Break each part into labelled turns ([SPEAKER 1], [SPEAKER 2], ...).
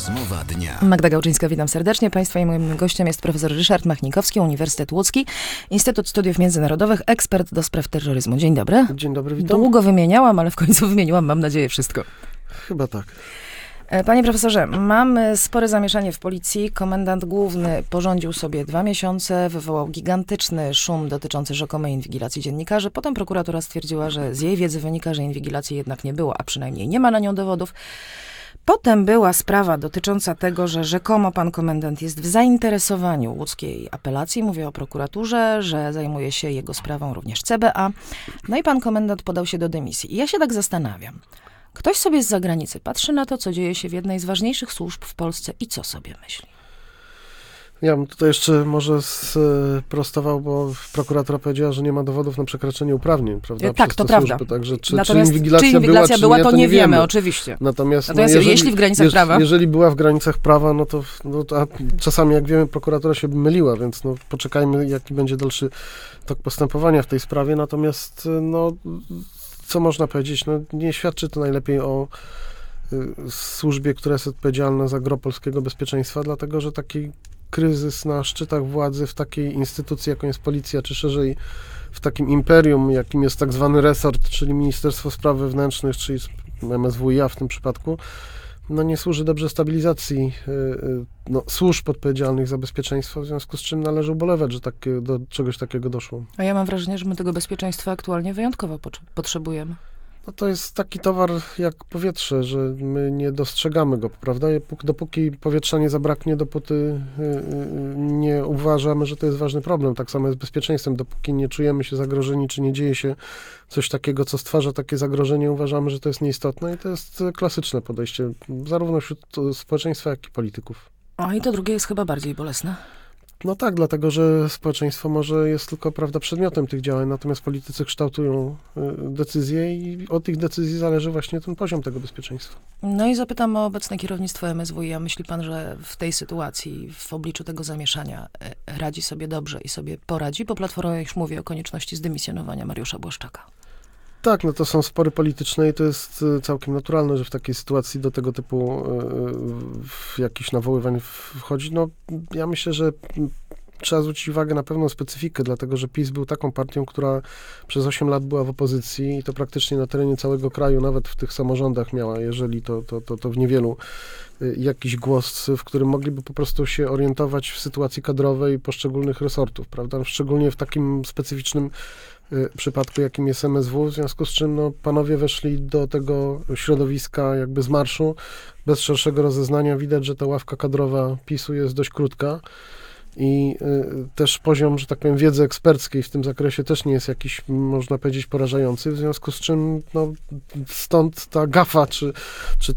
[SPEAKER 1] Rozmowa dnia.
[SPEAKER 2] Magda Gałczyńska, witam serdecznie. Państwa i moim gościem jest profesor Ryszard Machnikowski, Uniwersytet Łódzki, Instytut Studiów Międzynarodowych, ekspert do spraw terroryzmu. Dzień dobry.
[SPEAKER 3] Dzień dobry, witam.
[SPEAKER 2] Długo wymieniałam, ale w końcu wymieniłam, mam nadzieję, wszystko.
[SPEAKER 3] Chyba tak.
[SPEAKER 2] Panie profesorze, mamy spore zamieszanie w policji. Komendant główny porządził sobie 2 miesiące, wywołał gigantyczny szum dotyczący rzekomej inwigilacji dziennikarzy. Potem prokuratura stwierdziła, że z jej wiedzy wynika, że inwigilacji jednak nie było, a przynajmniej nie ma na nią dowodów. Potem była sprawa dotycząca tego, że rzekomo pan komendant jest w zainteresowaniu łódzkiej apelacji. Mówię o prokuraturze, że zajmuje się jego sprawą również CBA. No i pan komendant podał się do dymisji. I ja się tak zastanawiam. Ktoś sobie z zagranicy patrzy na to, co dzieje się w jednej z ważniejszych służb w Polsce i co sobie myśli?
[SPEAKER 3] Ja bym tutaj jeszcze może sprostował, bo prokuratura powiedziała, że nie ma dowodów na przekroczenie uprawnień, prawda?
[SPEAKER 2] Tak, to prawda.
[SPEAKER 3] Także czy
[SPEAKER 2] Natomiast
[SPEAKER 3] inwigilacja była,
[SPEAKER 2] to nie wiemy, oczywiście.
[SPEAKER 3] Natomiast
[SPEAKER 2] jeśli w granicach prawa...
[SPEAKER 3] Jeżeli była w granicach prawa, a czasami, jak wiemy, prokuratura się myliła, więc poczekajmy, jaki będzie dalszy tok postępowania w tej sprawie. Natomiast, co można powiedzieć? Nie świadczy to najlepiej o służbie, która jest odpowiedzialna za gro polskiego bezpieczeństwa, dlatego że taki kryzys na szczytach władzy w takiej instytucji, jaką jest policja, czy szerzej w takim imperium, jakim jest tak zwany resort, czyli Ministerstwo Spraw Wewnętrznych, czyli MSWiA w tym przypadku, nie służy dobrze stabilizacji służb odpowiedzialnych za bezpieczeństwo, w związku z czym należy ubolewać, że do czegoś takiego doszło. A
[SPEAKER 2] ja mam wrażenie, że my tego bezpieczeństwa aktualnie wyjątkowo potrzebujemy.
[SPEAKER 3] To jest taki towar jak powietrze, że my nie dostrzegamy go, prawda? Dopóki powietrza nie zabraknie, dopóty nie uważamy, że to jest ważny problem. Tak samo jest z bezpieczeństwem. Dopóki nie czujemy się zagrożeni, czy nie dzieje się coś takiego, co stwarza takie zagrożenie, uważamy, że to jest nieistotne i to jest klasyczne podejście, zarówno wśród społeczeństwa, jak i polityków.
[SPEAKER 2] I to drugie jest chyba bardziej bolesne.
[SPEAKER 3] Tak, dlatego że społeczeństwo może jest tylko, przedmiotem tych działań, natomiast politycy kształtują decyzje i od tych decyzji zależy właśnie ten poziom tego bezpieczeństwa.
[SPEAKER 2] I zapytam o obecne kierownictwo MSWiA. Myśli pan, że w tej sytuacji, w obliczu tego zamieszania radzi sobie dobrze i sobie poradzi? Bo Platforma już mówi o konieczności zdymisjonowania Mariusza Błaszczaka.
[SPEAKER 3] Tak, to są spory polityczne i to jest całkiem naturalne, że w takiej sytuacji do tego typu jakichś nawoływań wchodzi. Ja myślę, że trzeba zwrócić uwagę na pewną specyfikę, dlatego że PiS był taką partią, która przez 8 lat była w opozycji i to praktycznie na terenie całego kraju, nawet w tych samorządach miała, jeżeli to w niewielu, jakiś głos, w którym mogliby po prostu się orientować w sytuacji kadrowej poszczególnych resortów, prawda? Szczególnie w takim specyficznym przypadku, jakim jest MSW, w związku z czym panowie weszli do tego środowiska jakby z marszu, bez szerszego rozeznania. Widać, że ta ławka kadrowa PiS-u jest dość krótka i też poziom, że tak powiem, wiedzy eksperckiej w tym zakresie też nie jest jakiś, można powiedzieć, porażający, w związku z czym stąd ta gafa, czy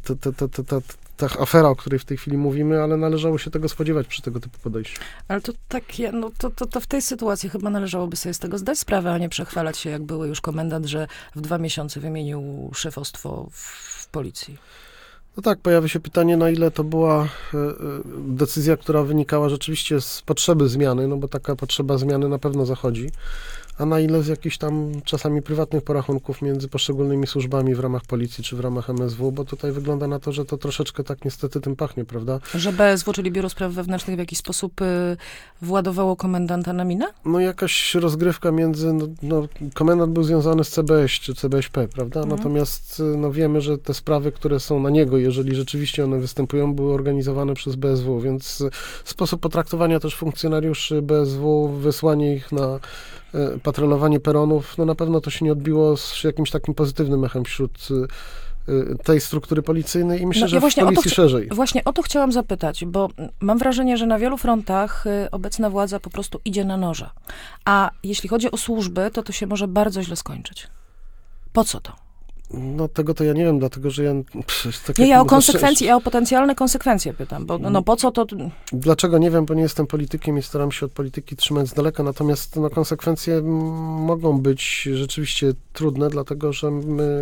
[SPEAKER 3] ta afera, o której w tej chwili mówimy, ale należało się tego spodziewać przy tego typu podejściu.
[SPEAKER 2] Ale to takie, to w tej sytuacji chyba należałoby sobie z tego zdać sprawę, a nie przechwalać się, jak były już komendant, że w 2 miesiące wymienił szefostwo w policji.
[SPEAKER 3] Tak, pojawia się pytanie, na ile to była decyzja, która wynikała rzeczywiście z potrzeby zmiany, bo taka potrzeba zmiany na pewno zachodzi, a na ile z jakichś tam czasami prywatnych porachunków między poszczególnymi służbami w ramach policji czy w ramach MSW, bo tutaj wygląda na to, że to troszeczkę tak niestety tym pachnie, prawda?
[SPEAKER 2] Że BSW, czyli Biuro Spraw Wewnętrznych, w jakiś sposób władowało komendanta na minę?
[SPEAKER 3] Jakaś rozgrywka między, komendant był związany z CBŚ czy CBŚP, prawda? Natomiast wiemy, że te sprawy, które są na niego, jeżeli rzeczywiście one występują, były organizowane przez BSW, więc sposób potraktowania też funkcjonariuszy BSW, wysłanie ich na patrolowanie peronów, na pewno to się nie odbiło z jakimś takim pozytywnym echem wśród tej struktury policyjnej i myślę, że w policji szerzej.
[SPEAKER 2] Właśnie o to chciałam zapytać, bo mam wrażenie, że na wielu frontach obecna władza po prostu idzie na noże. A jeśli chodzi o służby, to się może bardzo źle skończyć. Po co to?
[SPEAKER 3] Tego to ja nie wiem, dlatego że ja...
[SPEAKER 2] Ja o konsekwencje, ja o potencjalne konsekwencje pytam, bo po co to...
[SPEAKER 3] Dlaczego? Nie wiem, bo nie jestem politykiem i staram się od polityki trzymać z daleka, natomiast konsekwencje mogą być rzeczywiście trudne, dlatego że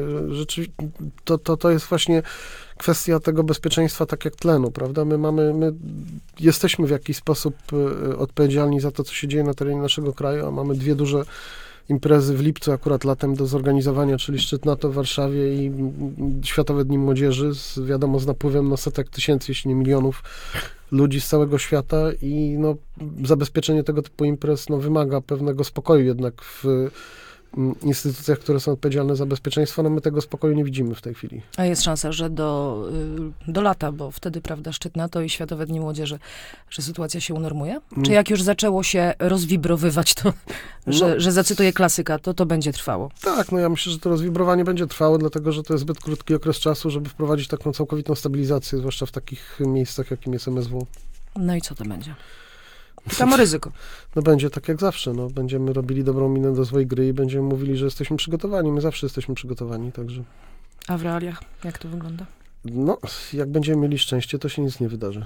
[SPEAKER 3] to jest właśnie kwestia tego bezpieczeństwa, tak jak tlenu, prawda? My jesteśmy w jakiś sposób odpowiedzialni za to, co się dzieje na terenie naszego kraju, a mamy 2 duże imprezy w lipcu, akurat latem do zorganizowania, czyli szczyt NATO w Warszawie i Światowe Dni Młodzieży, z napływem setek tysięcy, jeśli nie milionów ludzi z całego świata i no, zabezpieczenie tego typu imprez wymaga pewnego spokoju jednak w instytucjach, które są odpowiedzialne za bezpieczeństwo. No my tego spokoju nie widzimy w tej chwili.
[SPEAKER 2] A jest szansa, że do lata, bo wtedy, prawda, szczyt NATO i Światowe Dni Młodzieży, że sytuacja się unormuje? Czy jak już zaczęło się rozwibrowywać, to, że zacytuję klasyka, to będzie trwało?
[SPEAKER 3] Tak, no ja myślę, że to rozwibrowanie będzie trwało, dlatego, że to jest zbyt krótki okres czasu, żeby wprowadzić taką całkowitą stabilizację, zwłaszcza w takich miejscach, jakim jest MSW.
[SPEAKER 2] No i co to będzie? Samo ryzyko.
[SPEAKER 3] No będzie tak jak zawsze, no będziemy robili dobrą minę do swojej gry i będziemy mówili, że jesteśmy przygotowani. My zawsze jesteśmy przygotowani, także.
[SPEAKER 2] A w realiach jak to wygląda?
[SPEAKER 3] No, jak będziemy mieli szczęście, to się nic nie wydarzy.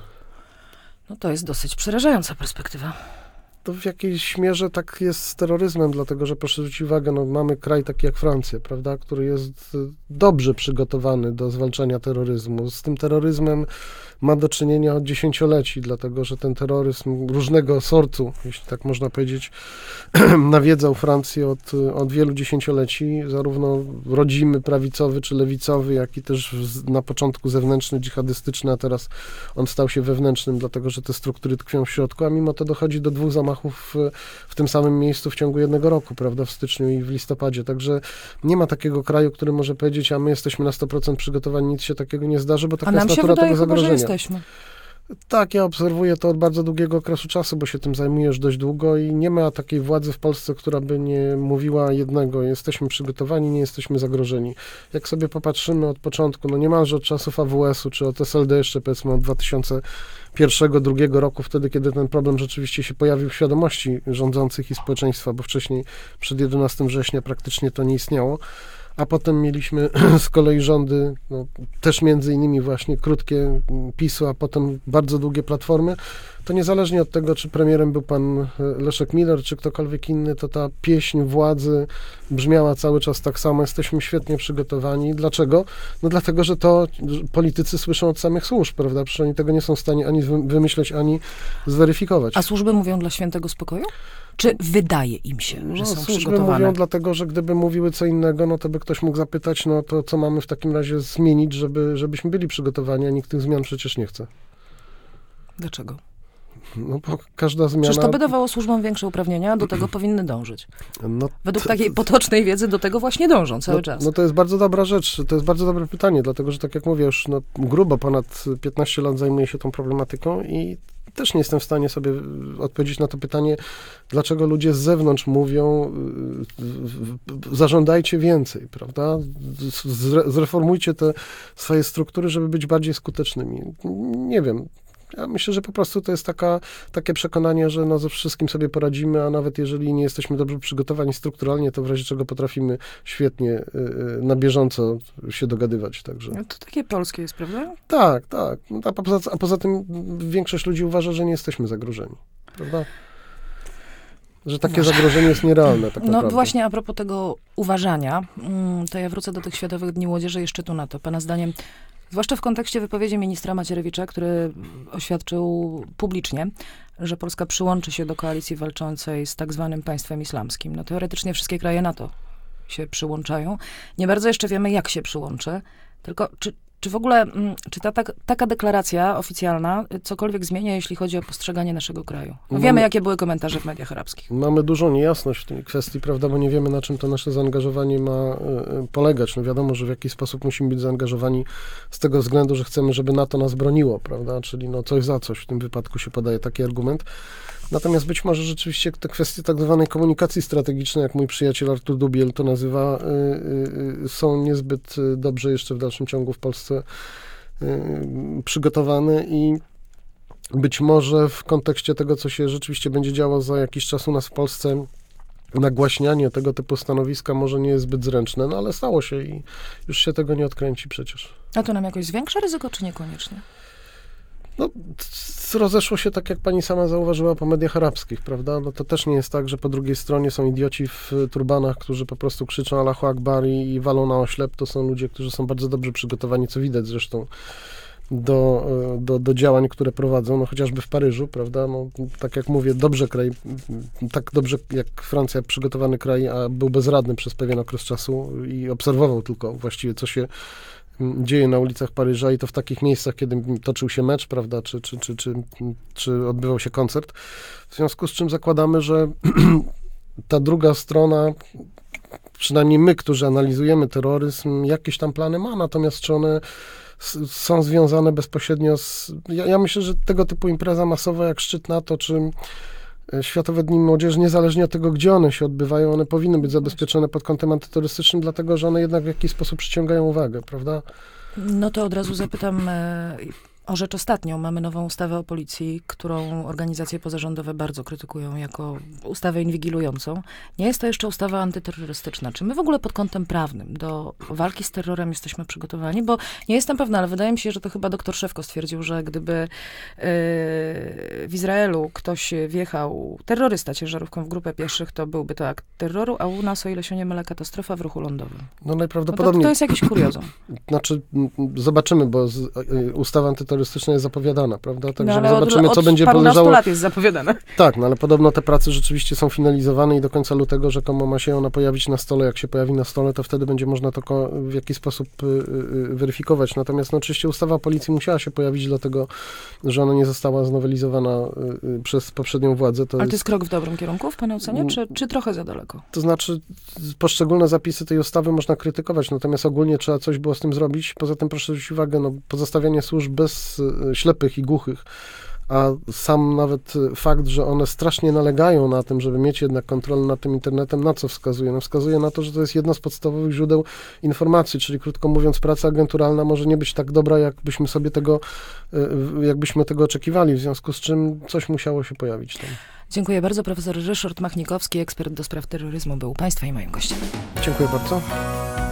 [SPEAKER 2] No to jest dosyć przerażająca perspektywa.
[SPEAKER 3] To w jakiejś mierze tak jest z terroryzmem, dlatego, że proszę zwrócić uwagę, no mamy kraj taki jak Francja, prawda, który jest dobrze przygotowany do zwalczania terroryzmu. Z tym terroryzmem ma do czynienia od dziesięcioleci, dlatego, że ten terroryzm różnego sortu, jeśli tak można powiedzieć, nawiedzał Francję od wielu dziesięcioleci, zarówno rodzimy, prawicowy czy lewicowy, jak i też na początku zewnętrzny, dżihadystyczny, a teraz on stał się wewnętrznym, dlatego, że te struktury tkwią w środku, a mimo to dochodzi do 2 zamachów w tym samym miejscu w ciągu 1 roku, prawda, w styczniu i w listopadzie. Także nie ma takiego kraju, który może powiedzieć, a my jesteśmy na 100% przygotowani, nic się takiego nie zdarzy, bo taka jest natura tego zagrożenia.
[SPEAKER 2] Jesteśmy.
[SPEAKER 3] Tak, ja obserwuję to od bardzo długiego okresu czasu, bo się tym zajmuję już dość długo i nie ma takiej władzy w Polsce, która by nie mówiła jednego: jesteśmy przygotowani, nie jesteśmy zagrożeni. Jak sobie popatrzymy od początku, no niemalże od czasów AWS-u, czy od SLD jeszcze powiedzmy od 2001-2002 roku, wtedy, kiedy ten problem rzeczywiście się pojawił w świadomości rządzących i społeczeństwa, bo wcześniej, przed 11 września praktycznie to nie istniało. A potem mieliśmy z kolei rządy, no, też między innymi właśnie krótkie PiS-u, a potem bardzo długie Platformy, to niezależnie od tego, czy premierem był pan Leszek Miller, czy ktokolwiek inny, to ta pieśń władzy brzmiała cały czas tak samo. Jesteśmy świetnie przygotowani. Dlaczego? No dlatego, że to politycy słyszą od samych służb, prawda? Przecież oni tego nie są w stanie ani wymyśleć, ani zweryfikować.
[SPEAKER 2] A służby mówią dla świętego spokoju? Czy wydaje im się, że są
[SPEAKER 3] służby
[SPEAKER 2] przygotowane?
[SPEAKER 3] Mówią dlatego, że gdyby mówiły co innego, no to by ktoś mógł zapytać, no to co mamy w takim razie zmienić, żebyśmy byli przygotowani, a nikt tych zmian przecież nie chce.
[SPEAKER 2] Dlaczego?
[SPEAKER 3] No bo każda zmiana...
[SPEAKER 2] Przecież to by dawało służbom większe uprawnienia, do tego powinny dążyć.
[SPEAKER 3] No,
[SPEAKER 2] według takiej potocznej wiedzy do tego właśnie dążą cały czas.
[SPEAKER 3] No to jest bardzo dobra rzecz, to jest bardzo dobre pytanie, dlatego że tak jak mówię, już grubo ponad 15 lat zajmuję się tą problematyką i też nie jestem w stanie sobie odpowiedzieć na to pytanie, dlaczego ludzie z zewnątrz mówią, zażądajcie więcej, prawda? Zreformujcie te swoje struktury, żeby być bardziej skutecznymi. Nie wiem. Ja myślę, że po prostu to jest takie przekonanie, że no ze wszystkim sobie poradzimy, a nawet jeżeli nie jesteśmy dobrze przygotowani strukturalnie, to w razie czego potrafimy świetnie na bieżąco się dogadywać. Także.
[SPEAKER 2] No to takie polskie jest, prawda?
[SPEAKER 3] Tak, tak. No, a poza tym większość ludzi uważa, że nie jesteśmy zagrożeni, prawda? Że takie zagrożenie jest nierealne tak naprawdę.
[SPEAKER 2] No właśnie a propos tego uważania, to ja wrócę do tych Światowych Dni Młodzieży i szczytu NATO. Pana zdaniem, zwłaszcza w kontekście wypowiedzi ministra Macierewicza, który oświadczył publicznie, że Polska przyłączy się do koalicji walczącej z tak zwanym państwem islamskim. No teoretycznie wszystkie kraje NATO się przyłączają. Nie bardzo jeszcze wiemy, jak się przyłączy. Tylko czy w ogóle, czy taka deklaracja oficjalna cokolwiek zmienia, jeśli chodzi o postrzeganie naszego kraju? No wiemy, jakie były komentarze w mediach arabskich.
[SPEAKER 3] Mamy dużą niejasność w tej kwestii, prawda, bo nie wiemy, na czym to nasze zaangażowanie ma polegać. No wiadomo, że w jakiś sposób musimy być zaangażowani z tego względu, że chcemy, żeby NATO nas broniło, prawda, czyli no coś za coś. W tym wypadku się podaje taki argument. Natomiast być może rzeczywiście te kwestie tak zwanej komunikacji strategicznej, jak mój przyjaciel Artur Dubiel to nazywa, są niezbyt dobrze jeszcze w dalszym ciągu w Polsce przygotowane i być może w kontekście tego, co się rzeczywiście będzie działo za jakiś czas u nas w Polsce, nagłaśnianie tego typu stanowiska może nie jest zbyt zręczne, no ale stało się i już się tego nie odkręci przecież.
[SPEAKER 2] A to nam jakoś zwiększa ryzyko, czy niekoniecznie?
[SPEAKER 3] No, rozeszło się, tak jak pani sama zauważyła, po mediach arabskich, prawda? No to też nie jest tak, że po drugiej stronie są idioci w turbanach, którzy po prostu krzyczą Allahu Akbar i walą na oślep. To są ludzie, którzy są bardzo dobrze przygotowani, co widać zresztą do działań, które prowadzą, no chociażby w Paryżu, prawda, no tak jak mówię, dobrze kraj, tak dobrze jak Francja przygotowany kraj, a był bezradny przez pewien okres czasu i obserwował tylko właściwie, co się dzieje na ulicach Paryża i to w takich miejscach, kiedy toczył się mecz, prawda, czy odbywał się koncert. W związku z czym zakładamy, że ta druga strona, przynajmniej my, którzy analizujemy terroryzm, jakieś tam plany ma, natomiast czy one są związane bezpośrednio z... Ja myślę, że tego typu impreza masowa jak szczyt NATO, czy Światowe Dni Młodzieży, niezależnie od tego, gdzie one się odbywają, one powinny być zabezpieczone pod kątem antyterrorystycznym, dlatego, że one jednak w jakiś sposób przyciągają uwagę, prawda?
[SPEAKER 2] No to od razu zapytam o rzecz ostatnią. Mamy nową ustawę o policji, którą organizacje pozarządowe bardzo krytykują jako ustawę inwigilującą. Nie jest to jeszcze ustawa antyterrorystyczna. Czy my w ogóle pod kątem prawnym do walki z terrorem jesteśmy przygotowani? Bo nie jestem pewna, ale wydaje mi się, że to chyba doktor Szewko stwierdził, że gdyby w Izraelu ktoś wjechał, terrorysta ciężarówką w grupę pieszych, to byłby to akt terroru, a u nas, o ile się nie mylę, katastrofa w ruchu lądowym.
[SPEAKER 3] No najprawdopodobniej...
[SPEAKER 2] To jest jakieś kuriozum.
[SPEAKER 3] Znaczy, zobaczymy, bo ustawa antyterrorystyczna jest zapowiadana, prawda? Także
[SPEAKER 2] ale
[SPEAKER 3] zobaczymy, co będzie
[SPEAKER 2] parunastu
[SPEAKER 3] podleżało.
[SPEAKER 2] lat jest zapowiadane.
[SPEAKER 3] Tak, no ale podobno te prace rzeczywiście są finalizowane i do końca lutego rzekomo ma się ona pojawić na stole. Jak się pojawi na stole, to wtedy będzie można to w jakiś sposób weryfikować. Natomiast no, oczywiście ustawa o policji musiała się pojawić, dlatego, że ona nie została znowelizowana przez poprzednią władzę.
[SPEAKER 2] Ale to jest krok w dobrym kierunku, w pana ocenie, czy trochę za daleko?
[SPEAKER 3] To znaczy, poszczególne zapisy tej ustawy można krytykować, natomiast ogólnie trzeba coś było z tym zrobić. Poza tym proszę zwrócić uwagę, no, pozostawianie służb bez ślepych i głuchych, a sam nawet fakt, że one strasznie nalegają na tym, żeby mieć jednak kontrolę nad tym internetem, na co wskazuje? No wskazuje na to, że to jest jedno z podstawowych źródeł informacji, czyli krótko mówiąc, praca agenturalna może nie być tak dobra, jakbyśmy tego oczekiwali, w związku z czym coś musiało się pojawić tam.
[SPEAKER 2] Dziękuję bardzo. Profesor Ryszard Machnikowski, ekspert do spraw terroryzmu, był państwa i moim gościem.
[SPEAKER 3] Dziękuję bardzo.